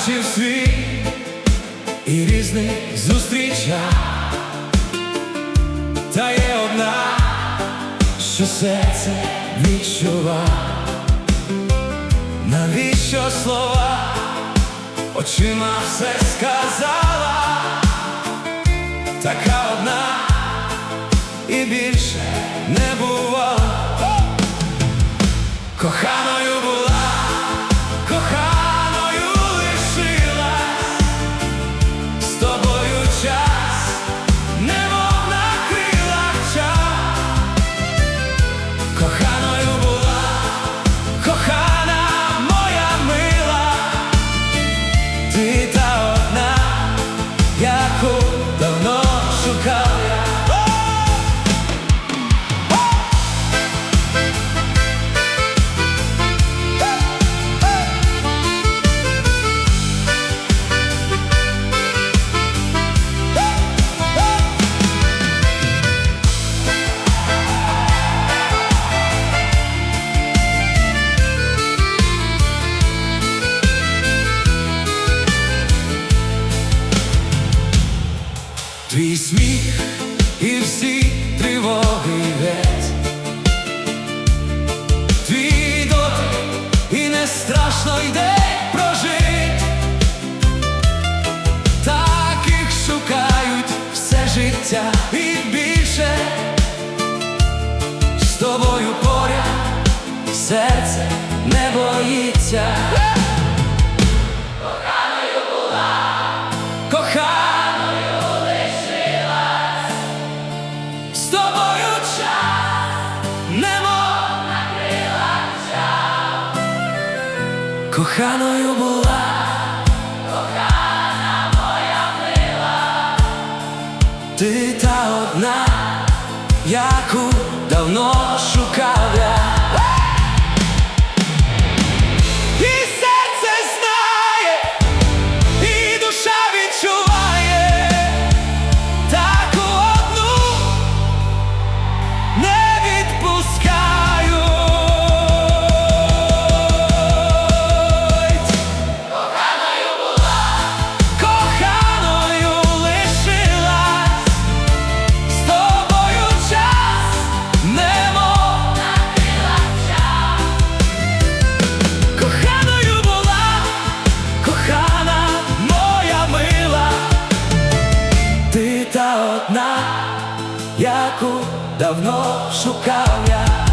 бачив світ і різних зустрічав, та є одна, що серце відчував. Навіщо слова, очима все сказала, така одна і більше не бувала. Коханою була, коханою лишилась, з тобою час, немов на крилах чав. Коханою була, кохана моя мила, ти та одна, яку давно шукав я. Твій сміх і всі тривоги геть, твій дотик і не страшно йде прожить. Таких шукають все життя і більше, з тобою поряд серце не боїться. Коханою була, коханою лишилась, з тобою час, немов на крилах чав. Коханою була, кохана моя мила, ти та одна, яку давно шукав я. Та одна, яку давно шукав я.